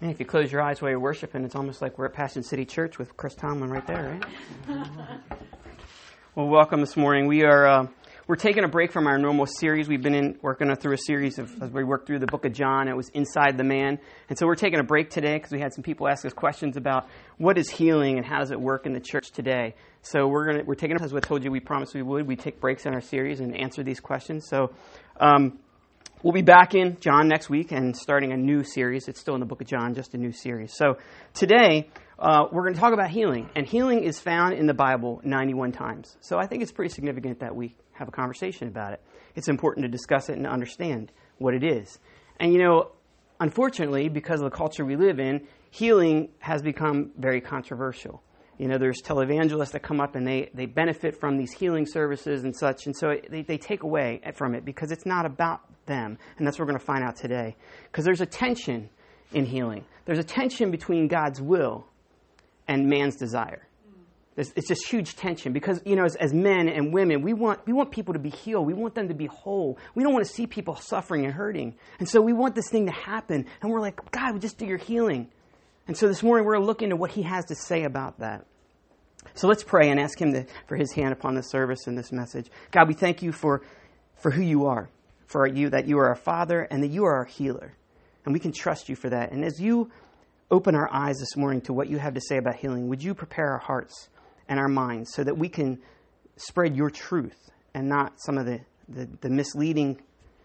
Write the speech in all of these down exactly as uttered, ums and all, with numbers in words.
And if you close your eyes while you're worshiping, it's almost like we're at Passion City Church with Chris Tomlin right there, right? Well, welcome this morning. We are uh, we're taking a break from our normal series. We've been in working through a series of as we worked through the book of John. It was Inside the Man, and so we're taking a break today because we had some people ask us questions about what is healing and how does it work in the church today. So we're gonna we're taking as we told you we promised we would. We take breaks in our series and answer these questions. So. Um, We'll be back in John next week and starting a new series. It's still in the book of John, just a new series. So today, uh, we're going to talk about healing. And healing is found in the Bible ninety-one times. So I think it's pretty significant that we have a conversation about it. It's important to discuss it and understand what it is. And, you know, unfortunately, because of the culture we live in, healing has become very controversial. You know, there's televangelists that come up and they, they benefit from these healing services and such. And so they, they take away from it because it's not about them. And that's what we're going to find out today. Because there's a tension in healing. There's a tension between God's will and man's desire. There's, it's just huge tension because, you know, as, as men and women, we want we want people to be healed. We want them to be whole. We don't want to see people suffering and hurting. And so we want this thing to happen. And we're like, God, just do your healing. And so this morning we're going to look into what he has to say about that. So let's pray and ask him to, for his hand upon this service and this message. God, we thank you for, for who you are, for you, that you are our Father and that you are our healer. And we can trust you for that. And as you open our eyes this morning to what you have to say about healing, would you prepare our hearts and our minds so that we can spread your truth and not some of the, the, the misleading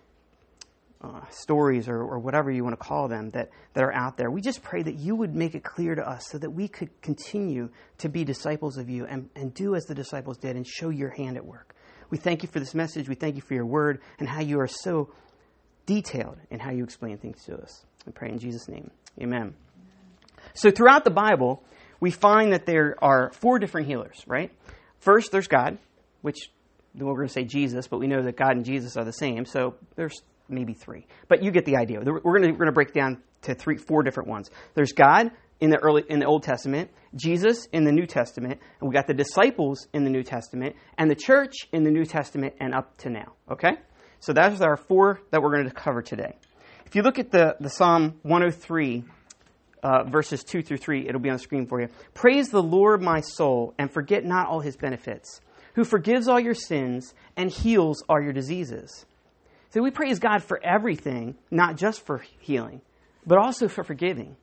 Uh, stories or, or whatever you want to call them that, that are out there. We just pray that you would make it clear to us so that we could continue to be disciples of you and, and do as the disciples did and show your hand at work. We thank you for this message. We thank you for your word and how you are so detailed in how you explain things to us. I pray in Jesus' name. Amen. So throughout the Bible, we find that there are four different healers, right? First, there's God, which we're going to say Jesus, but we know that God and Jesus are the same. So there's maybe three, but you get the idea. We're going to we're going to break down to three, four different ones. There's God in the early in the Old Testament, Jesus in the New Testament, and we got the disciples in the New Testament, and the church in the New Testament, and up to now. Okay, so that's our four that we're going to cover today. If you look at the the Psalm one oh three, uh, verses two through three, it'll be on the screen for you. Praise the Lord, my soul, and forget not all his benefits, who forgives all your sins and heals all your diseases. So we praise God for everything, not just for healing, but also for forgiving.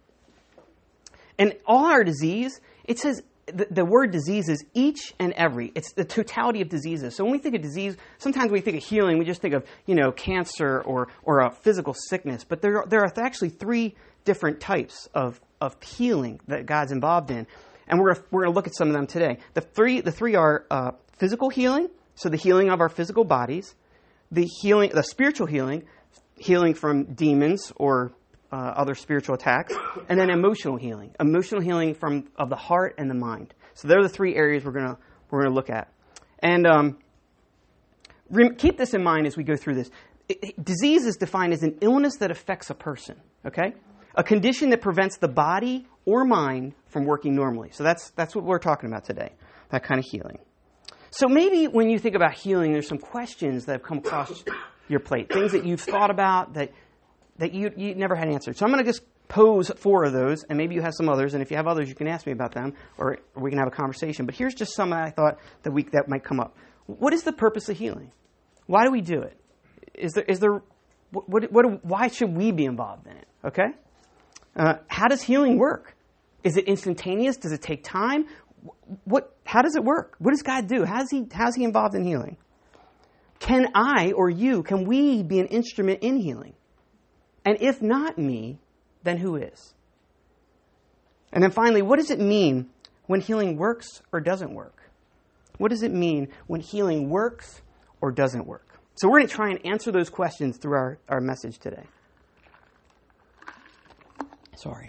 And all our disease, it says the, the word disease is each and every. It's the totality of diseases. So when we think of disease, sometimes we think of healing, we just think of, you know, cancer or or a physical sickness. But there are, there are actually three different types of, of healing that God's involved in. And we're gonna, we're going to look at some of them today. The three, the three are uh, physical healing, so the healing of our physical bodies. The healing, the spiritual healing, healing from demons or uh, other spiritual attacks, and then emotional healing, emotional healing from of the heart and the mind. So they're the three areas we're gonna we're gonna look at, and um, re- keep this in mind as we go through this. It, it, disease is defined as an illness that affects a person. Okay, a condition that prevents the body or mind from working normally. So that's that's what we're talking about today. That kind of healing. So maybe when you think about healing, there's some questions that have come across your plate, things that you've thought about that that you you never had answered. So I'm going to just pose four of those, and maybe you have some others. And if you have others, you can ask me about them, or, or we can have a conversation. But here's just some that I thought that we that might come up. What is the purpose of healing? Why do we do it? Is there is there what what, what why should we be involved in it? Okay, uh, how does healing work? Is it instantaneous? Does it take time? What? How does it work? What does God do? How's he, how's he involved in healing? Can I or you, can we be an instrument in healing? And if not me, then who is? And then finally, what does it mean when healing works or doesn't work? What does it mean when healing works or doesn't work? So we're going to try and answer those questions through our, our message today. Sorry.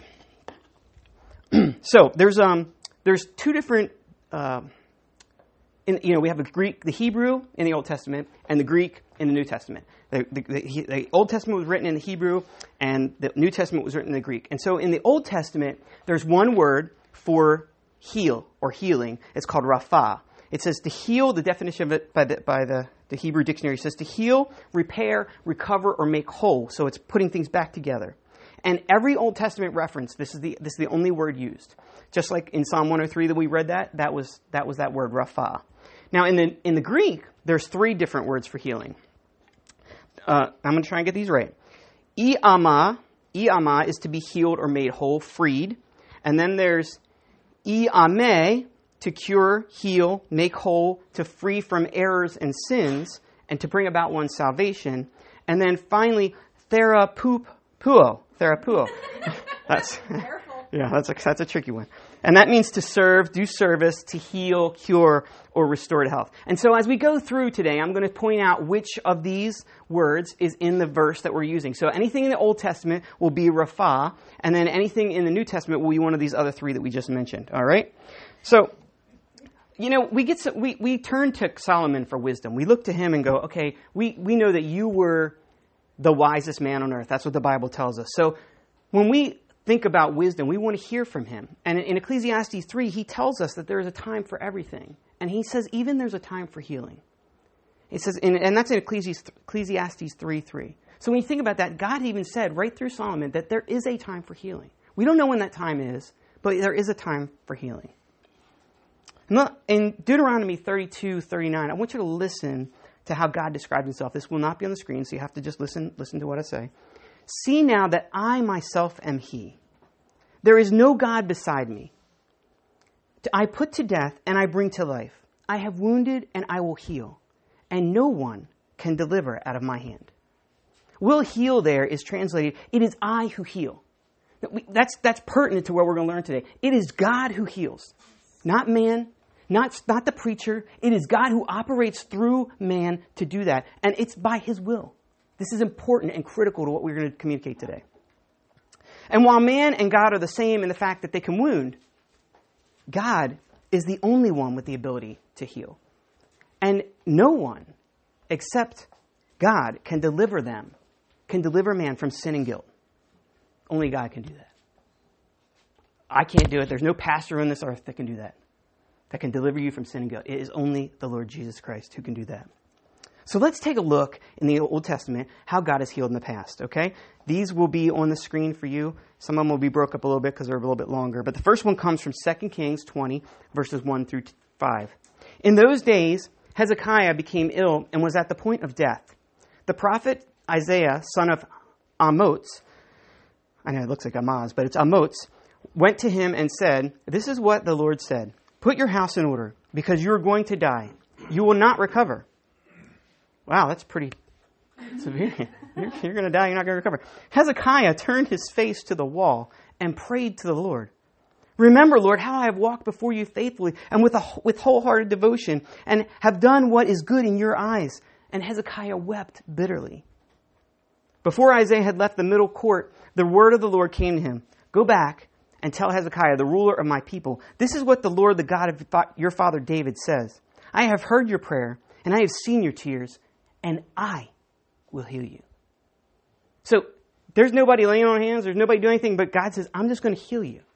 So there's um. There's two different, uh, in, you know, we have the Greek, the Hebrew in the Old Testament, and the Greek in the New Testament. The, the, the, the Old Testament was written in the Hebrew, and the New Testament was written in the Greek. And so in the Old Testament, there's one word for heal or healing. It's called rapha. It says to heal, the definition of it by the, by the, the Hebrew dictionary says to heal, repair, recover, or make whole. So it's putting things back together. And every Old Testament reference, this is the this is the only word used. Just like in Psalm one oh three that we read that, that was that was that word, rapha. Now, in the in the Greek, there's three different words for healing. Uh, I'm going to try and get these right. Iama, iama is to be healed or made whole, freed. And then there's iame, to cure, heal, make whole, to free from errors and sins, and to bring about one's salvation. And then finally, therapuo, therapuo. That's yeah, that's a, that's a tricky one. And that means to serve, do service, to heal, cure, or restore to health. And so as we go through today, I'm going to point out which of these words is in the verse that we're using. So anything in the Old Testament will be rapha, and then anything in the New Testament will be one of these other three that we just mentioned. All right? So, you know, we get some, we we turn to Solomon for wisdom. We look to him and go, okay, we, we know that you were the wisest man on earth. That's what the Bible tells us. So when we think about wisdom, we want to hear from him. And in Ecclesiastes three, he tells us that there is a time for everything. And he says even there's a time for healing. It says, in, and that's in Ecclesiastes three three. So when you think about that, God even said right through Solomon that there is a time for healing. We don't know when that time is, but there is a time for healing. In Deuteronomy thirty-two thirty-nine, I want you to listen to how God describes himself. This will not be on the screen, so you have to just listen, listen to what I say. See now that I myself am he. There is no God beside me. I put to death and I bring to life. I have wounded and I will heal. And no one can deliver out of my hand. Will heal there is translated, it is I who heal. That's, that's pertinent to what we're going to learn today. It is God who heals. Not man, not, not the preacher. It is God who operates through man to do that. And it's by his will. This is important and critical to what we're going to communicate today. And while man and God are the same in the fact that they can wound, God is the only one with the ability to heal. And no one except God can deliver them, can deliver man from sin and guilt. Only God can do that. I can't do it. There's no pastor on this earth that can do that, that can deliver you from sin and guilt. It is only the Lord Jesus Christ who can do that. So let's take a look in the Old Testament how God has healed in the past, okay? These will be on the screen for you. Some of them will be broke up a little bit because they're a little bit longer. But the first one comes from Second Kings twenty, verses one through five. In those days, Hezekiah became ill and was at the point of death. The prophet Isaiah, son of Amoz, I know it looks like Amaz, but it's Amoz, went to him and said, "This is what the Lord said. Put your house in order, because you are going to die. You will not recover." Wow, that's pretty severe. You're, you're going to die, you're not going to recover. Hezekiah turned his face to the wall and prayed to the Lord. "Remember, Lord, how I have walked before you faithfully and with, a, with wholehearted devotion and have done what is good in your eyes." And Hezekiah wept bitterly. Before Isaiah had left the middle court, the word of the Lord came to him. "Go back and tell Hezekiah, the ruler of my people, this is what the Lord, the God of your father David says. I have heard your prayer and I have seen your tears, and I will heal you." So there's nobody laying on hands. There's nobody doing anything, but God says, I'm just going to heal you.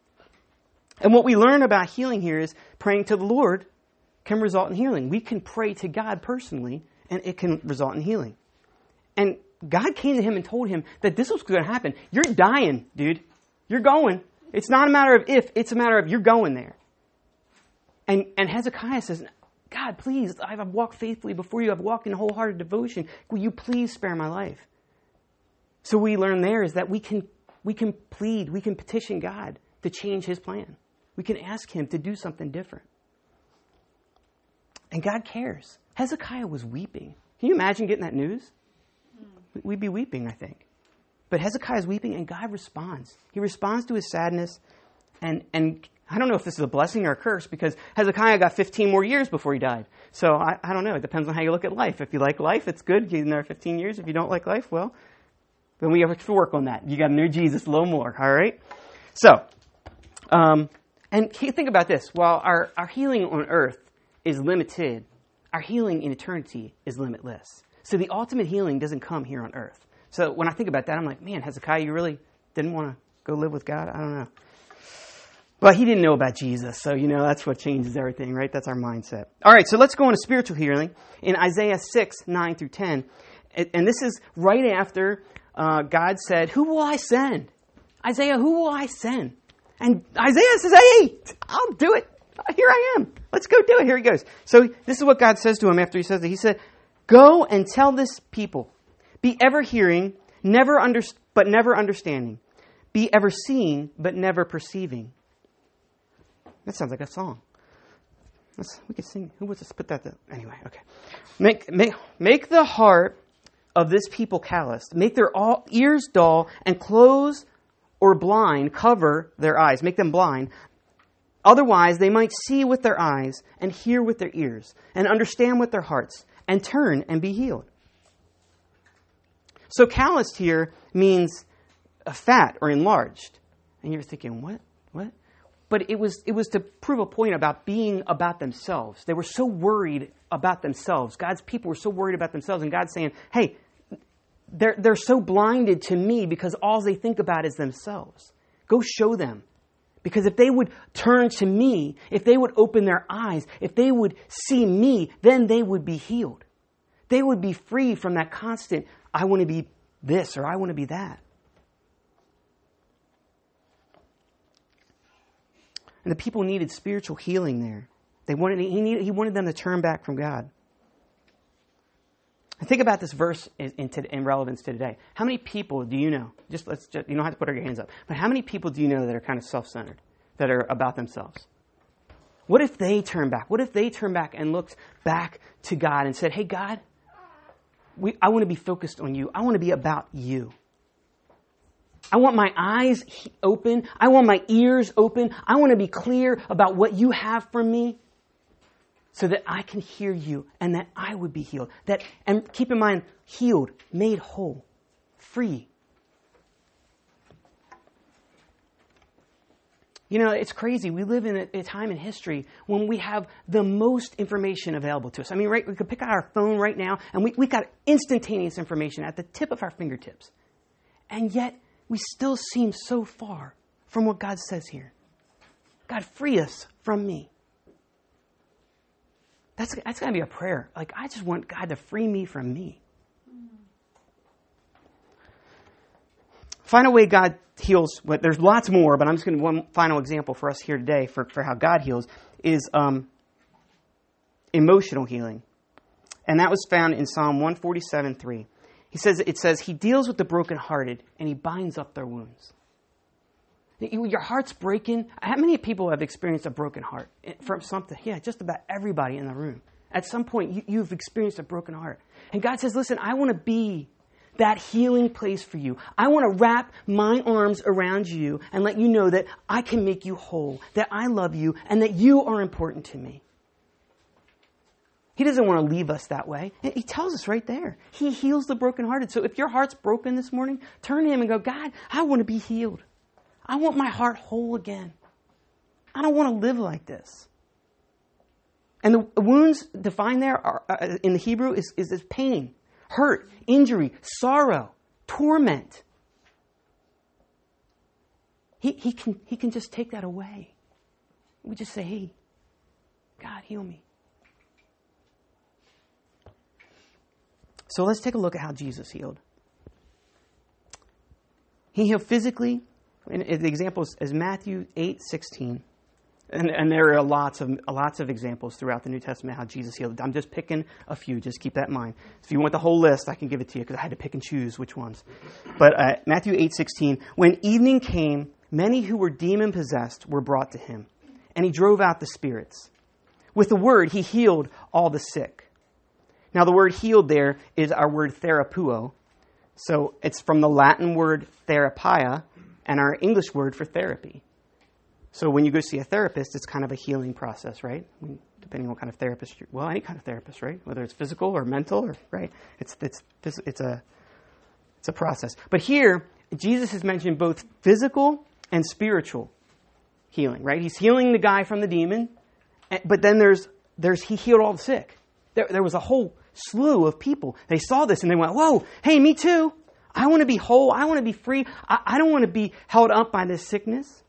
And what we learn about healing here is praying to the Lord can result in healing. We can pray to God personally, and it can result in healing. And God came to him and told him that this was going to happen. You're dying, dude. You're going. It's not a matter of if, it's a matter of you're going there. And, and Hezekiah says, "God, please, I've walked faithfully before you. I've walked in wholehearted devotion. Will you please spare my life?" So we learn there is that we can we can plead, we can petition God to change his plan. We can ask him to do something different. And God cares. Hezekiah was weeping. Can you imagine getting that news? We'd be weeping, I think. But Hezekiah is weeping, and God responds. He responds to his sadness, and and I don't know if this is a blessing or a curse, because Hezekiah got fifteen more years before he died. So I, I don't know. It depends on how you look at life. If you like life, it's good. Get another fifteen years. If you don't like life, well, then we have to work on that. You got to know Jesus a little more, all right? So, um, and think about this. While our, our healing on earth is limited, our healing in eternity is limitless. So the ultimate healing doesn't come here on earth. So when I think about that, I'm like, man, Hezekiah, you really didn't want to go live with God? I don't know. But he didn't know about Jesus. So, you know, that's what changes everything, right? That's our mindset. All right, so let's go into spiritual healing in Isaiah six, nine through ten. And this is right after uh, God said, who will I send? Isaiah, who will I send? And Isaiah says, hey, I'll do it. Here I am. Let's go do it. Here he goes. So this is what God says to him after he says that. He said, go and tell this people, be ever hearing, never under, but never understanding. Be ever seeing, but never perceiving. That sounds like a song. Let's, we could sing. Who wants to put that there? Anyway, okay. Make, make, make the heart of this people calloused. Make their all, ears dull and close or blind, cover their eyes. Make them blind. Otherwise, they might see with their eyes and hear with their ears and understand with their hearts and turn and be healed. So calloused here means fat or enlarged. And you're thinking, what? What? But it was it was to prove a point about being about themselves. They were so worried about themselves. God's people were so worried about themselves. And God's saying, hey, they're, they're so blinded to me because all they think about is themselves. Go show them. Because if they would turn to me, if they would open their eyes, if they would see me, then they would be healed. They would be free from that constant, I want to be this or I want to be that. And the people needed spiritual healing there. They wanted, he, needed, he wanted them to turn back from God. And think about this verse in, in, in relevance to today. How many people do you know? Just let's just, you don't have to put your hands up. But how many people do you know that are kind of self-centered, that are about themselves? What if they turn back? What if they turn back and looked back to God and said, hey, God, we, I want to be focused on you. I want to be about you. I want my eyes open. I want my ears open. I want to be clear about what you have for me so that I can hear you and that I would be healed. That, and keep in mind, healed, made whole, free. You know, it's crazy. We live in a, a time in history when we have the most information available to us. I mean, right, we could pick out our phone right now and we, we got instantaneous information at the tip of our fingertips. And yet, we still seem so far from what God says here. God, free us from me. That's, that's got to be a prayer. Like, I just want God to free me from me. Final way God heals, well, there's lots more, but I'm just going to one final example for us here today for, for how God heals is um, emotional healing. And that was found in Psalm one forty-seven three. He says, it says, he deals with the brokenhearted and he binds up their wounds. Your heart's breaking. How many people have experienced a broken heart from something? Yeah, just about everybody in the room. At some point, you, you've experienced a broken heart. And God says, listen, I want to be that healing place for you. I want to wrap my arms around you and let you know that I can make you whole, that I love you, and that you are important to me. He doesn't want to leave us that way. He tells us right there. He heals the brokenhearted. So if your heart's broken this morning, turn to him and go, God, I want to be healed. I want my heart whole again. I don't want to live like this. And the wounds defined there are, uh, in the Hebrew is, is, is pain, hurt, injury, sorrow, torment. He, he, can, he can just take that away. We just say, hey, God, heal me. So let's take a look at how Jesus healed. He healed physically. And the example is, is Matthew eight sixteen. And, and there are lots of lots of examples throughout the New Testament how Jesus healed. I'm just picking a few. Just keep that in mind. If you want the whole list, I can give it to you because I had to pick and choose which ones. But uh, Matthew eight sixteen. When evening came, many who were demon-possessed were brought to him. And he drove out the spirits. With the word, he healed all the sick. Now, the word healed there is our word therapuo. So it's from the Latin word therapia and our English word for therapy. So when you go see a therapist, it's kind of a healing process, right? I mean, depending on what kind of therapist you're, well, any kind of therapist, right? Whether it's physical or mental, or right? It's it's it's a it's a process. But here, Jesus has mentioned both physical and spiritual healing, right? He's healing the guy from the demon, but then there's there's he healed all the sick. There, there was a whole slew of people. They saw this and they went, whoa, hey, me too. I want to be whole. I want to be free. I, I don't want to be held up by this sickness.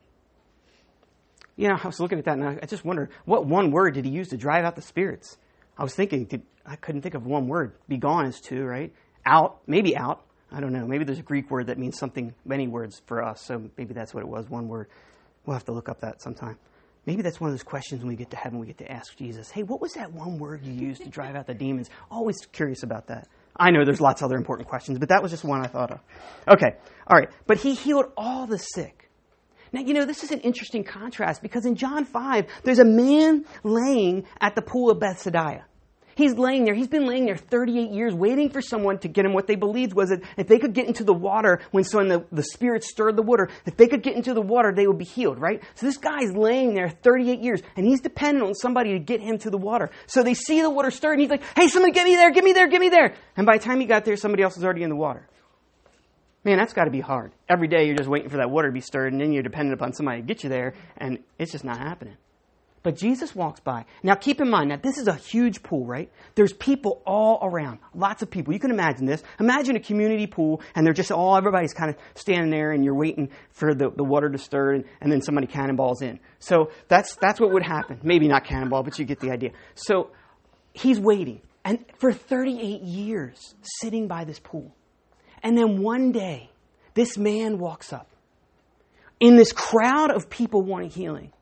You know, I was looking at that and I just wondered, what one word did he use to drive out the spirits? I was thinking, did, I couldn't think of one word. Be gone is two, right? Out, maybe out. I don't know. Maybe there's a Greek word that means something, many words for us. So maybe that's what it was, one word. We'll have to look up that sometime. Maybe that's one of those questions when we get to heaven, we get to ask Jesus, hey, what was that one word you used to drive out the demons? Always curious about that. I know there's lots of other important questions, but that was just one I thought of. Okay, all right. But he healed all the sick. Now, you know, this is an interesting contrast because in John five, there's a man laying at the pool of Bethsaida. He's laying there. He's been laying there thirty-eight years waiting for someone to get him what they believed was that if they could get into the water when so when the, the Spirit stirred the water, if they could get into the water, they would be healed, right? So this guy's laying there thirty-eight years and he's dependent on somebody to get him to the water. So they see the water stir and he's like, hey, somebody get me there, get me there, get me there. And by the time he got there, somebody else was already in the water. Man, that's got to be hard. Every day you're just waiting for that water to be stirred and then you're dependent upon somebody to get you there and it's just not happening. But Jesus walks by. Now, keep in mind, now this is a huge pool, right? There's people all around. Lots of people. You can imagine this. Imagine a community pool, and they're just all, everybody's kind of standing there, and you're waiting for the, the water to stir, and, and then somebody cannonballs in. So that's that's what would happen. Maybe not cannonball, but you get the idea. So he's waiting, and for thirty-eight years, sitting by this pool. And then one day, this man walks up in this crowd of people wanting healing.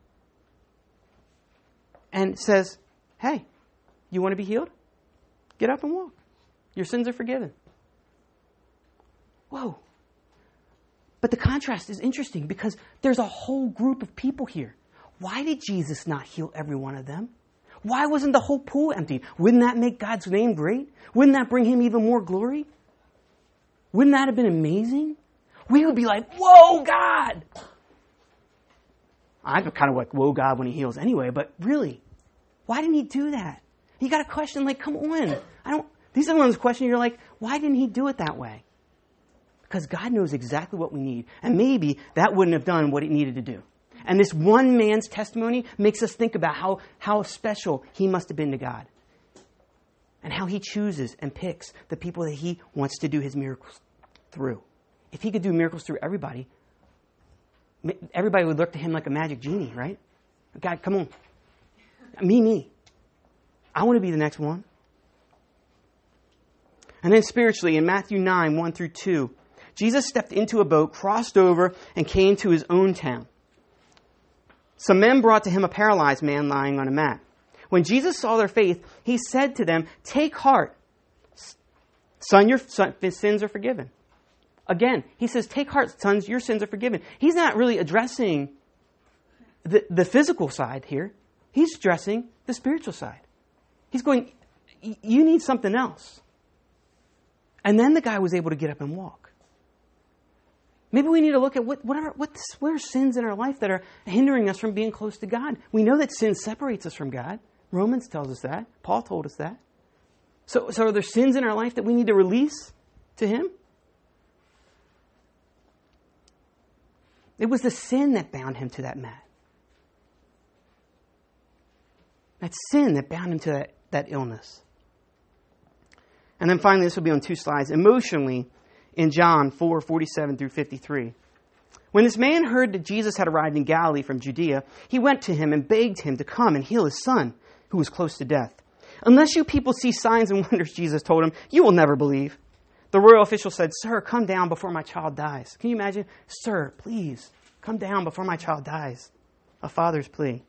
And says, hey, you want to be healed? Get up and walk. Your sins are forgiven. Whoa. But the contrast is interesting because there's a whole group of people here. Why did Jesus not heal every one of them? Why wasn't the whole pool empty? Wouldn't that make God's name great? Wouldn't that bring him even more glory? Wouldn't that have been amazing? We would be like, whoa, God! I'm kind of like, whoa, God, when he heals anyway, but really, why didn't he do that? You got a question like, come on. I don't, these are the ones questions you're like, why didn't he do it that way? Because God knows exactly what we need. And maybe that wouldn't have done what it needed to do. And this one man's testimony makes us think about how, how special he must have been to God. And how he chooses and picks the people that he wants to do his miracles through. If he could do miracles through everybody, everybody would look to him like a magic genie, right? God, come on. Me, me. I want to be the next one. And then spiritually, in Matthew nine, one through two, Jesus stepped into a boat, crossed over, and came to his own town. Some men brought to him a paralyzed man lying on a mat. When Jesus saw their faith, he said to them, take heart. Son, your son, sins are forgiven. Again, he says, take heart, sons, your sins are forgiven. He's not really addressing the, the physical side here. He's addressing the spiritual side. He's going, you need something else. And then the guy was able to get up and walk. Maybe we need to look at what, whatever, what, what are sins in our life that are hindering us from being close to God. We know that sin separates us from God. Romans tells us that. Paul told us that. So, so are there sins in our life that we need to release to him? It was the sin that bound him to that mat. That sin that bound him to that, that illness. And then finally, this will be on two slides. Emotionally, in John four, forty-seven through fifty-three. When this man heard that Jesus had arrived in Galilee from Judea, he went to him and begged him to come and heal his son, who was close to death. Unless you people see signs and wonders, Jesus told him, you will never believe. The royal official said, sir, come down before my child dies. Can you imagine? Sir, please, come down before my child dies. A father's plea.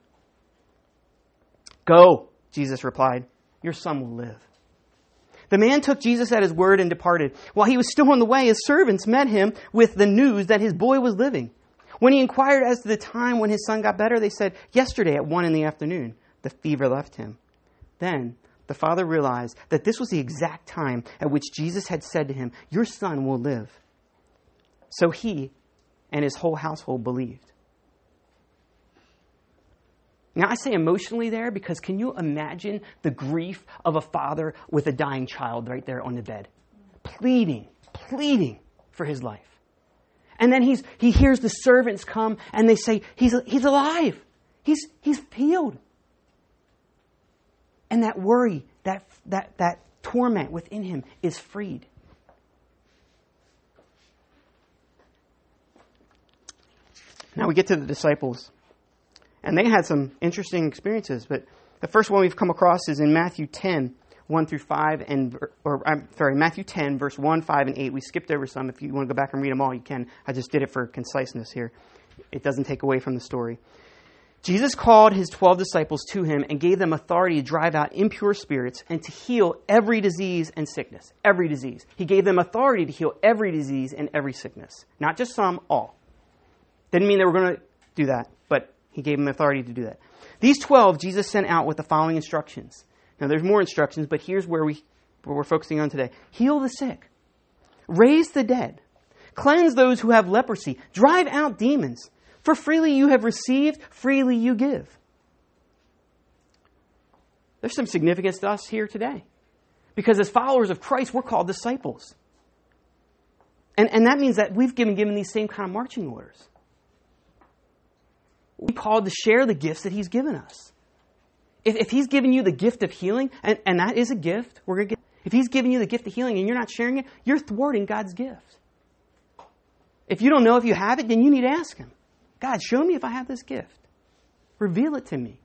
Go, Jesus replied. Your son will live. The man took Jesus at his word and departed. While he was still on the way, his servants met him with the news that his boy was living. When he inquired as to the time when his son got better, they said, yesterday at one in the afternoon, the fever left him. Then the father realized that this was the exact time at which Jesus had said to him, your son will live. So he and his whole household believed. Now, I say emotionally there because can you imagine the grief of a father with a dying child right there on the bed? Pleading, pleading for his life. And then he's he hears the servants come and they say, he's, he's alive. He's, he's healed. And that worry, that, that, that torment within him is freed. Now we get to the disciples. And they had some interesting experiences, but The first one we've come across is in Matthew ten, one through five, and or I'm sorry, Matthew ten, verse one, five, and eight. We skipped over some. If you want to go back and read them all, you can. I just did it for conciseness here. It doesn't take away from the story. Jesus called his twelve disciples to him and gave them authority to drive out impure spirits and to heal every disease and sickness. Every disease. He gave them authority to heal every disease and every sickness. Not just some, all. Didn't mean they were going to do that, but he gave them authority to do that. These twelve Jesus sent out with the following instructions. Now there's more instructions, but here's where, we, where we're focusing on today. Heal the sick. Raise the dead. Cleanse those who have leprosy. Drive out demons. For freely you have received, freely you give. There's some significance to us here today. Because as followers of Christ, we're called disciples. And, and that means that we've given given these same kind of marching orders. We're called to share the gifts that he's given us. If, if he's given you the gift of healing, and, and that is a gift, we're gonna get, if he's giving you the gift of healing and you're not sharing it, you're thwarting God's gift. If you don't know if you have it, then you need to ask him. God, show me if I have this gift. Reveal it to me.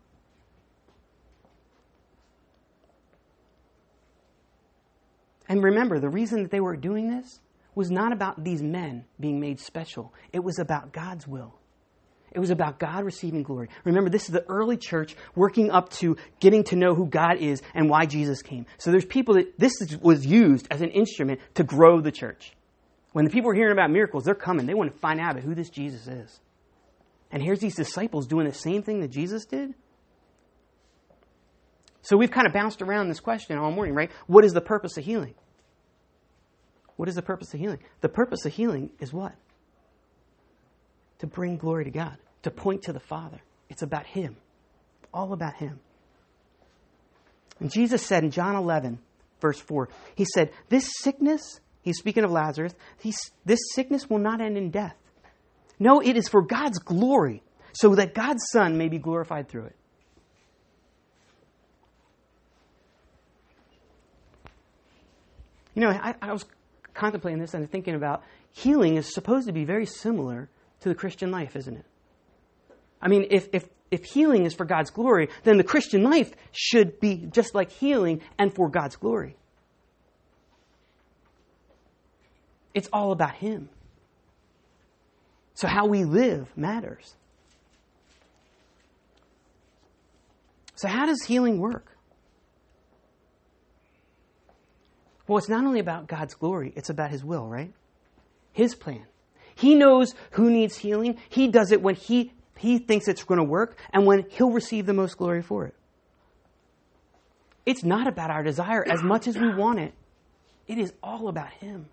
And remember, the reason that they were doing this was not about these men being made special. It was about God's will. It was about God receiving glory. Remember, this is the early church working up to getting to know who God is and why Jesus came. So there's people that this was used as an instrument to grow the church. When the people are hearing about miracles, they're coming. They want to find out about who this Jesus is. And here's these disciples doing the same thing that Jesus did. So we've kind of bounced around this question all morning, right? What is the purpose of healing? What is the purpose of healing? The purpose of healing is what? To bring glory to God. To point to the Father. It's about him. All about him. And Jesus said in John eleven, verse four, he said, this sickness, he's speaking of Lazarus, he's, this sickness will not end in death. No, it is for God's glory, so that God's Son may be glorified through it. You know, I, I was contemplating this and thinking about healing is supposed to be very similar to the Christian life, isn't it? I mean, if, if, if healing is for God's glory, then the Christian life should be just like healing and for God's glory. It's all about him. So how we live matters. So how does healing work? Well, it's not only about God's glory, it's about his will, right? His plan. He knows who needs healing. He does it when he, he thinks it's going to work and when he'll receive the most glory for it. It's not about our desire as much as we want it. It is all about him.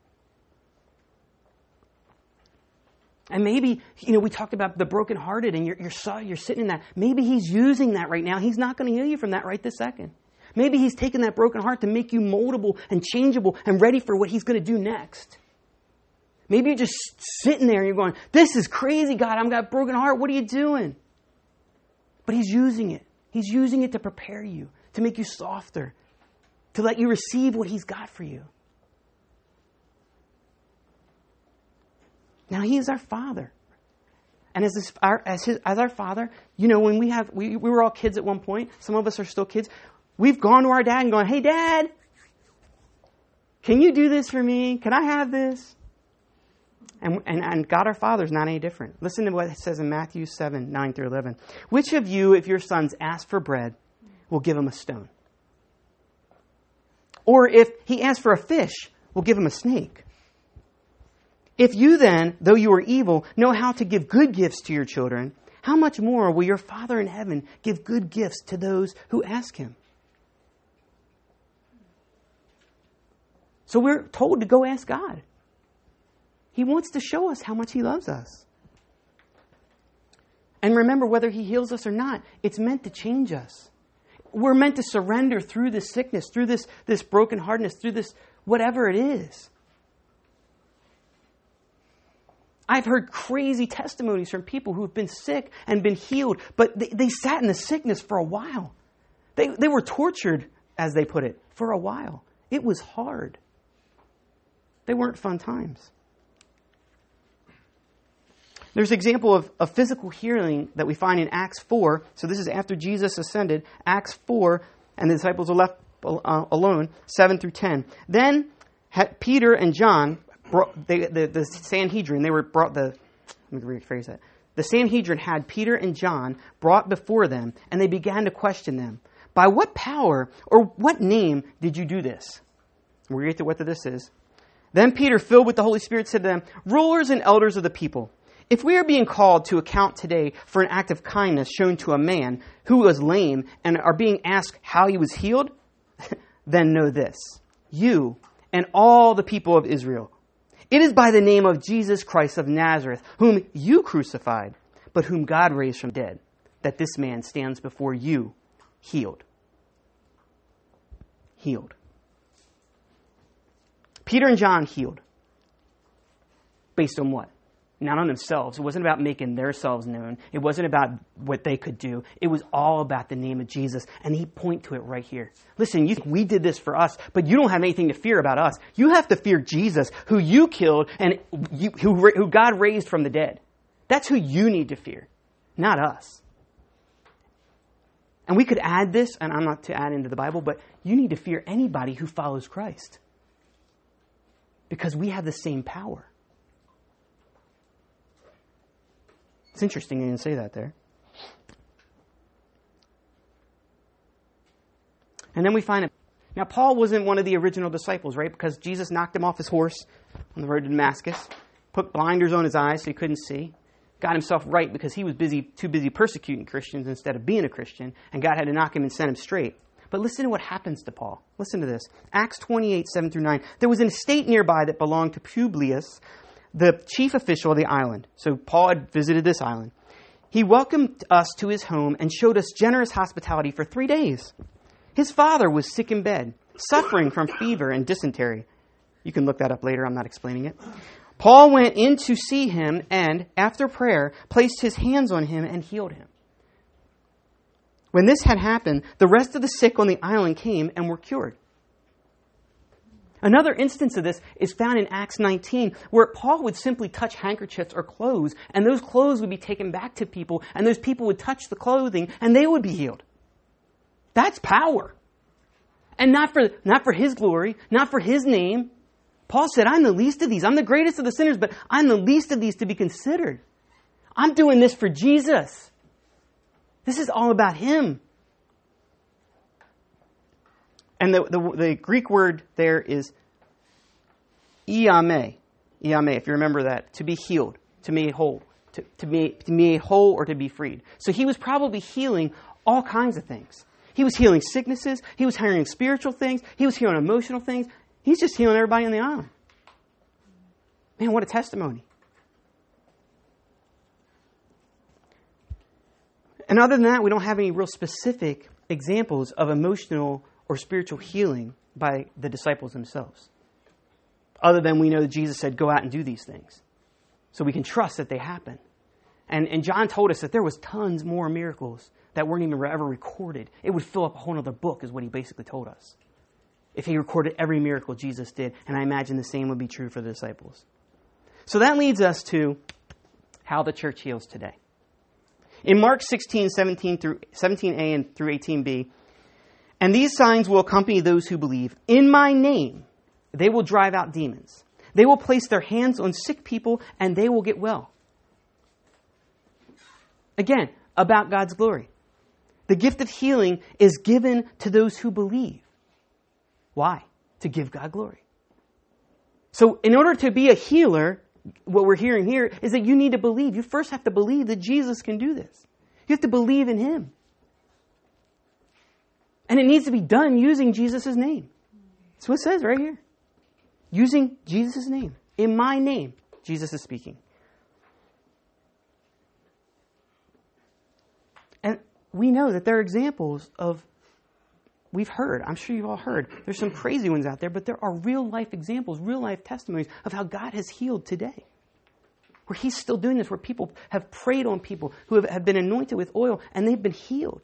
And maybe, you know, we talked about the brokenhearted and you're, you're, you're sitting in that. Maybe he's using that right now. He's not going to heal you from that right this second. Maybe he's taking that broken heart to make you moldable and changeable and ready for what he's going to do next. Maybe you're just sitting there and you're going, this is crazy, God. I've got a broken heart. What are you doing? But he's using it. He's using it to prepare you, to make you softer, to let you receive what he's got for you. Now, he is our Father. And as, this, our, as, his, as our Father, you know, when we have, we, we were all kids at one point. Some of us are still kids. We've gone to our dad and gone, hey, Dad, can you do this for me? Can I have this? And, and, and God our Father is not any different. Listen to what it says in Matthew seven, nine through eleven. Which of you, if your sons ask for bread, will give him a stone? Or if he asks for a fish, will give him a snake? If you then, though you are evil, know how to give good gifts to your children, how much more will your Father in heaven give good gifts to those who ask him? So we're told to go ask God. He wants to show us how much he loves us. And remember, whether he heals us or not, it's meant to change us. We're meant to surrender through this sickness, through this, this brokenheartedness, through this whatever it is. I've heard crazy testimonies from people who have been sick and been healed, but they, they sat in the sickness for a while. They, they were tortured, as they put it, for a while. It was hard. They weren't fun times. There's an example of a physical healing that we find in Acts four. So this is after Jesus ascended, Acts four, and the disciples are left uh, alone, seven through ten. Then had Peter and John, brought, they, the, the Sanhedrin, they were brought the, let me rephrase that. The Sanhedrin had Peter and John brought before them, and they began to question them. By what power or what name did you do this? We'll get to what this is. Then Peter, filled with the Holy Spirit, said to them, rulers and elders of the people, if we are being called to account today for an act of kindness shown to a man who was lame and are being asked how he was healed, then know this, you and all the people of Israel, it is by the name of Jesus Christ of Nazareth, whom you crucified, but whom God raised from the dead, that this man stands before you healed. Healed. Peter and John healed. Based on what? Not on themselves. It wasn't about making themselves known. It wasn't about what they could do. It was all about the name of Jesus. And he point to it right here. Listen, you think we did this for us, but you don't have anything to fear about us. You have to fear Jesus, who you killed and you, who, who God raised from the dead. That's who you need to fear, not us. And we could add this, and I'm not to add into the Bible, but you need to fear anybody who follows Christ. Because we have the same power. It's interesting you didn't say that there. And then we find it. Now, Paul wasn't one of the original disciples, right? Because Jesus knocked him off his horse on the road to Damascus, put blinders on his eyes so he couldn't see, got himself right because he was busy, too busy persecuting Christians instead of being a Christian, and God had to knock him and send him straight. But listen to what happens to Paul. Listen to this. Acts twenty-eight, seven through nine. There was an estate nearby that belonged to Publius, the chief official of the island. So Paul had visited this island. He welcomed us to his home and showed us generous hospitality for three days. His father was sick in bed, suffering from fever and dysentery. You can look that up later. I'm not explaining it. Paul went in to see him and, after prayer, placed his hands on him and healed him. When this had happened, the rest of the sick on the island came and were cured. Another instance of this is found in Acts nineteen, where Paul would simply touch handkerchiefs or clothes, and those clothes would be taken back to people, and those people would touch the clothing, and they would be healed. That's power. And not for, not for his glory, not for his name. Paul said, I'm the least of these. I'm the greatest of the sinners, but I'm the least of these to be considered. I'm doing this for Jesus. This is all about him. And the, the, the Greek word there is iame. Iame, if you remember that. To be healed, to be whole. To, to, be, to be made whole or to be freed. So he was probably healing all kinds of things. He was healing sicknesses. He was healing spiritual things. He was healing emotional things. He's just healing everybody on the island. Man, what a testimony. And other than that, we don't have any real specific examples of emotional or spiritual healing by the disciples themselves. Other than we know that Jesus said, go out and do these things. So we can trust that they happen. And, and John told us that there was tons more miracles that weren't even ever recorded. It would fill up a whole other book is what he basically told us. If he recorded every miracle Jesus did. And I imagine the same would be true for the disciples. So that leads us to how the church heals today. In Mark sixteen, seventeen through seventeen a and through eighteen b, and these signs will accompany those who believe. In my name, they will drive out demons. They will place their hands on sick people and they will get well. Again, about God's glory. The gift of healing is given to those who believe. Why? To give God glory. So in order to be a healer, what we're hearing here is that you need to believe. You first have to believe that Jesus can do this. You have to believe in him. And it needs to be done using Jesus' name. That's what it says right here. Using Jesus' name. In my name, Jesus is speaking. And we know that there are examples of, we've heard, I'm sure you've all heard, there's some crazy ones out there, but there are real life examples, real life testimonies of how God has healed today. Where he's still doing this, where people have prayed on people who have, have been anointed with oil and they've been healed.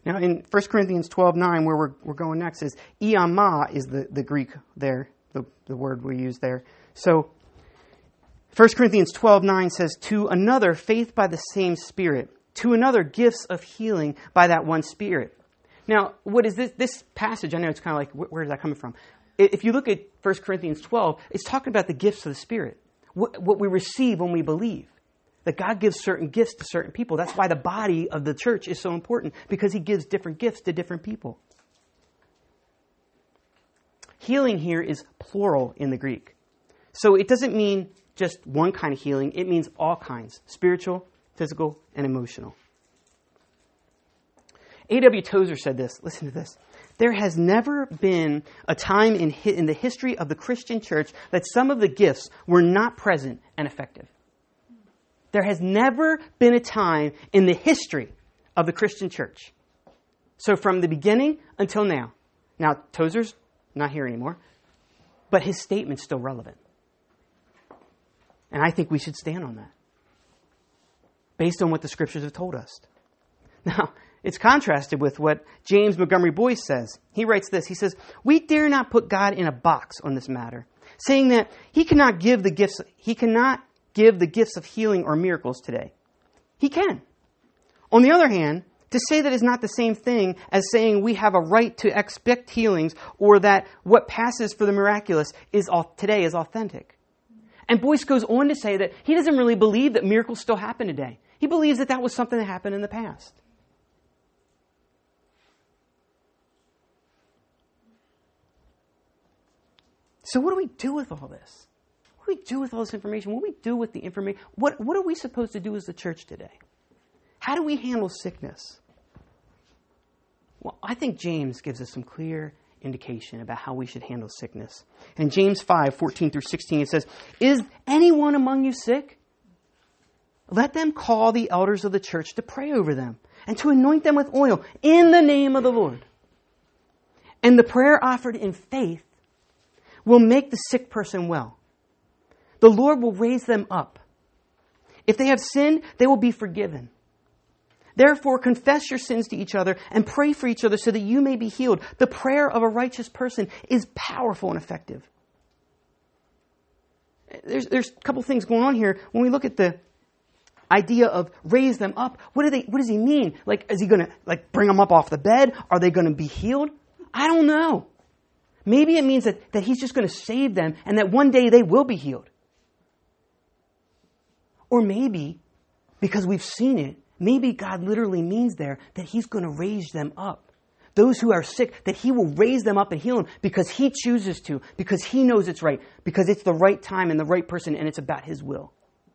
Now, in First Corinthians twelve nine, where we're, we're going next, is iama is the, the Greek there, the, the word we use there. So, First Corinthians twelve nine says, to another, faith by the same Spirit. To another, gifts of healing by that one Spirit. Now, what is this, this passage? I know it's kind of like, where, where is that coming from? If you look at First Corinthians twelve, it's talking about the gifts of the Spirit. What, what we receive when we believe. That God gives certain gifts to certain people. That's why the body of the church is so important, because he gives different gifts to different people. Healing here is plural in the Greek. So it doesn't mean just one kind of healing. It means all kinds. Spiritual, physical, and emotional. A W Tozer said this. Listen to this. There has never been a time in, hi- in the history of the Christian church that some of the gifts were not present and effective. There has never been a time in the history of the Christian church. So from the beginning until now. Now, Tozer's not here anymore, but his statement's still relevant. And I think we should stand on that, based on what the scriptures have told us. Now, it's contrasted with what James Montgomery Boyce says. He writes this. He says, we dare not put God in a box on this matter, saying that he cannot give the gifts, he cannot give the gifts of healing or miracles today. He can. On the other hand, to say that is not the same thing as saying we have a right to expect healings or that what passes for the miraculous is today is authentic. And Boyce goes on to say that he doesn't really believe that miracles still happen today. He believes that that was something that happened in the past. So what do we do with all this? What do we do with all this information? What do we do with the information? What, what are we supposed to do as the church today? How do we handle sickness? Well, I think James gives us some clear indication about how we should handle sickness. In James five, fourteen through sixteen, it says, is anyone among you sick? Let them call the elders of the church to pray over them and to anoint them with oil in the name of the Lord. And the prayer offered in faith will make the sick person well. The Lord will raise them up. If they have sinned, they will be forgiven. Therefore, confess your sins to each other and pray for each other so that you may be healed. The prayer of a righteous person is powerful and effective. There's, there's a couple things going on here. When we look at the idea of raise them up, what do they? What does he mean? Like, is he going to like bring them up off the bed? Are they going to be healed? I don't know. Maybe it means that, that he's just going to save them and that one day they will be healed. Or maybe, because we've seen it, maybe God literally means there that he's going to raise them up. Those who are sick, that he will raise them up and heal them because he chooses to, because he knows it's right, because it's the right time and the right person and it's about his will.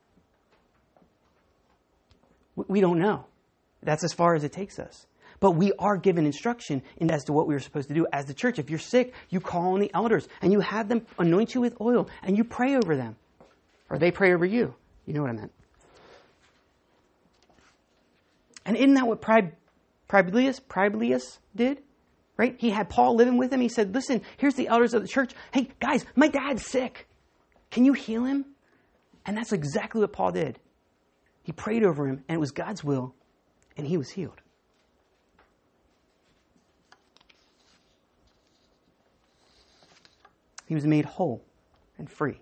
We don't know. That's as far as it takes us. But we are given instruction in as to what we are supposed to do as the church. If you're sick, you call on the elders and you have them anoint you with oil and you pray over them. Or they pray over you. You know what I meant. And isn't that what Publius, Publius did? Right? He had Paul living with him. He said, listen, here's the elders of the church. Hey, guys, my dad's sick. Can you heal him? And that's exactly what Paul did. He prayed over him, and it was God's will, and he was healed. He was made whole and free.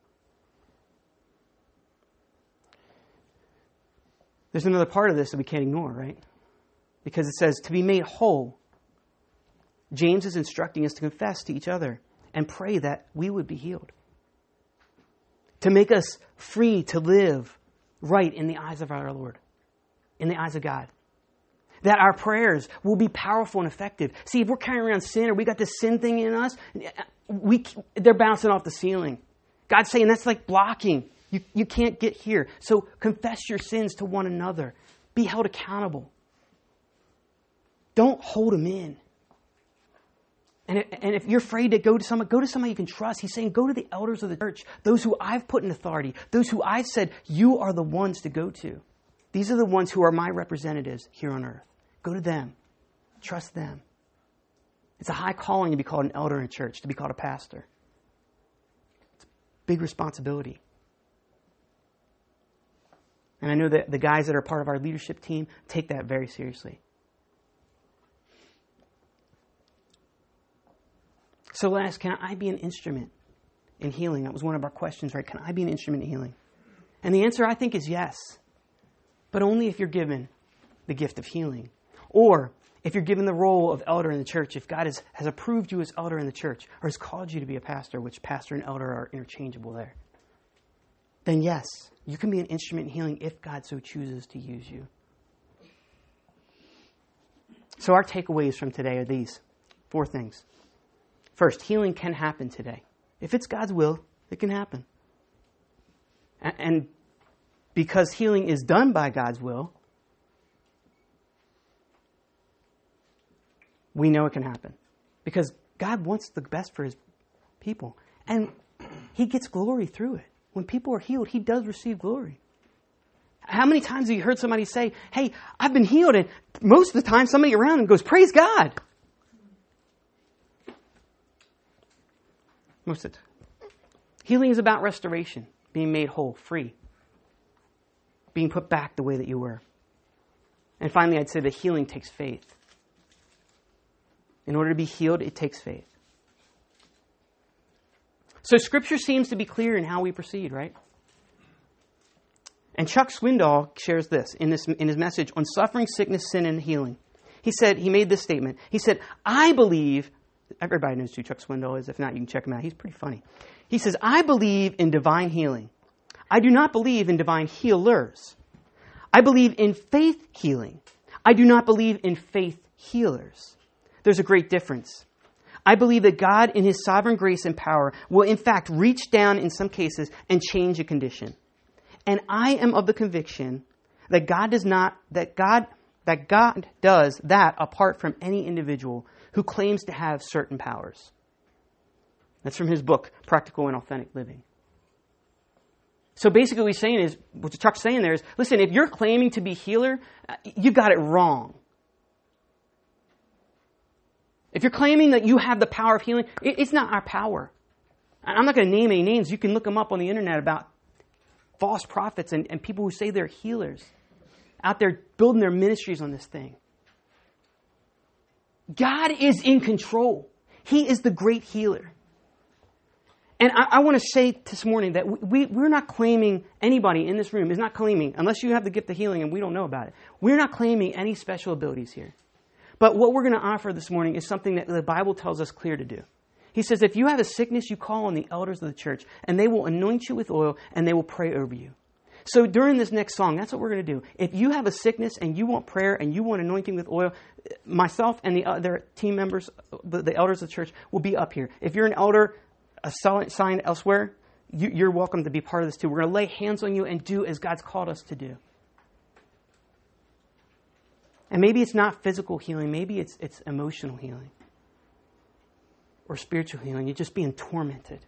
There's another part of this that we can't ignore, right? Because it says to be made whole. James is instructing us to confess to each other and pray that we would be healed. To make us free to live right in the eyes of our Lord, in the eyes of God. That our prayers will be powerful and effective. See, if we're carrying around sin or we got this sin thing in us, we they're bouncing off the ceiling. God's saying that's like blocking. You, you can't get here. So confess your sins to one another. Be held accountable. Don't hold them in. And, it, and if you're afraid to go to someone, go to somebody you can trust. He's saying go to the elders of the church, those who I've put in authority, those who I've said you are the ones to go to. These are the ones who are my representatives here on earth. Go to them. Trust them. It's a high calling to be called an elder in a church, to be called a pastor. It's a big responsibility. And I know that the guys that are part of our leadership team take that very seriously. So last, can I be an instrument in healing? That was one of our questions, right? Can I be an instrument in healing? And the answer, I think, is yes. But only if you're given the gift of healing. Or if you're given the role of elder in the church, if God has, has approved you as elder in the church, or has called you to be a pastor, which pastor and elder are interchangeable there, then yes, you can be an instrument in healing if God so chooses to use you. So our takeaways from today are these four things. First, healing can happen today. If it's God's will, it can happen. And because healing is done by God's will, we know it can happen. Because God wants the best for his people. And he gets glory through it. When people are healed, he does receive glory. How many times have you heard somebody say, hey, I've been healed, and most of the time somebody around them goes, praise God. Most of the time. Healing is about restoration, being made whole, free, being put back the way that you were. And finally, I'd say that healing takes faith. In order to be healed, it takes faith. So Scripture seems to be clear in how we proceed, right? And Chuck Swindoll shares this in, this in his message on suffering, sickness, sin, and healing. He said, he made this statement. He said, I believe, everybody knows who Chuck Swindoll is. If not, you can check him out. He's pretty funny. He says, I believe in divine healing. I do not believe in divine healers. I believe in faith healing. I do not believe in faith healers. There's a great difference. I believe that God, in his sovereign grace and power, will in fact reach down in some cases and change a condition. And I am of the conviction that God does not, that God, that God does that apart from any individual who claims to have certain powers. That's from his book, Practical and Authentic Living. So basically what he's saying is, what Chuck's saying there is, listen, if you're claiming to be healer, you got it wrong. If you're claiming that you have the power of healing, it's not our power. I'm not going to name any names. You can look them up on the internet about false prophets and, and people who say they're healers out there building their ministries on this thing. God is in control. He is the great healer. And I, I want to say this morning that we, we're not claiming, anybody in this room is not claiming, unless you have the gift of healing and we don't know about it, we're not claiming any special abilities here. But what we're going to offer this morning is something that the Bible tells us clear to do. He says, if you have a sickness, you call on the elders of the church, and they will anoint you with oil, and they will pray over you. So during this next song, that's what we're going to do. If you have a sickness, and you want prayer, and you want anointing with oil, myself and the other team members, the elders of the church, will be up here. If you're an elder assigned elsewhere, you're welcome to be part of this too. We're going to lay hands on you and do as God's called us to do. And maybe it's not physical healing. Maybe it's it's emotional healing. Or spiritual healing. You're just being tormented.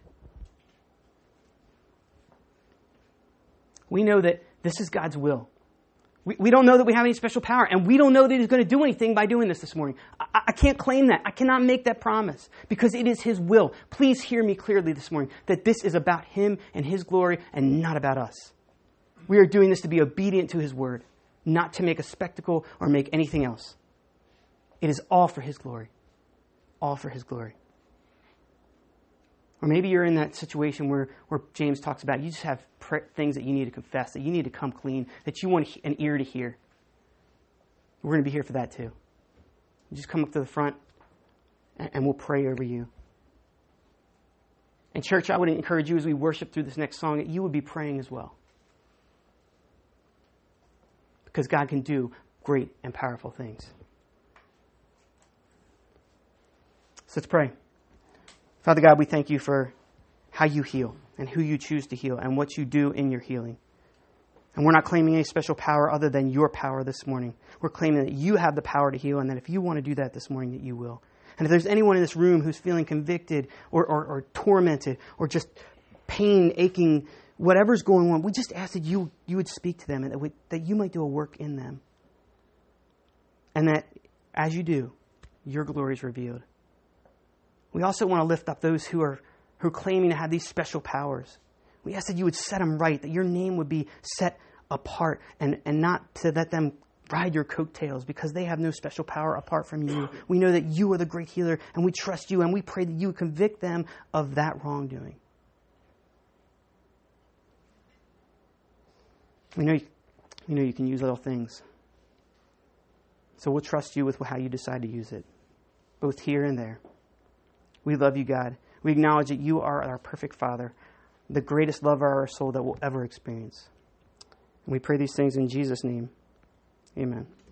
We know that this is God's will. We, we don't know that we have any special power. And we don't know that he's going to do anything by doing this this morning. I, I can't claim that. I cannot make that promise. Because it is his will. Please hear me clearly this morning. That this is about him and his glory and not about us. We are doing this to be obedient to his word. Not to make a spectacle or make anything else. It is all for his glory. All for his glory. Or maybe you're in that situation where, where James talks about you just have pr- things that you need to confess, that you need to come clean, that you want an ear to hear. We're going to be here for that too. You just come up to the front and, and we'll pray over you. And church, I would encourage you as we worship through this next song that you would be praying as well. Because God can do great and powerful things. So let's pray. Father God, we thank you for how you heal and who you choose to heal and what you do in your healing. And we're not claiming any special power other than your power this morning. We're claiming that you have the power to heal and that if you want to do that this morning, that you will. And if there's anyone in this room who's feeling convicted or, or, or tormented or just pain, aching, whatever's going on, we just ask that you you would speak to them and that, we, that you might do a work in them. And that as you do, your glory is revealed. We also want to lift up those who are who are claiming to have these special powers. We ask that you would set them right, that your name would be set apart and, and not to let them ride your coattails because they have no special power apart from you. We know that you are the great healer, and we trust you, and we pray that you would convict them of that wrongdoing. We know, we know you can use little things. So we'll trust you with how you decide to use it, both here and there. We love you, God. We acknowledge that you are our perfect Father, the greatest lover of our soul that we'll ever experience. And we pray these things in Jesus' name. Amen.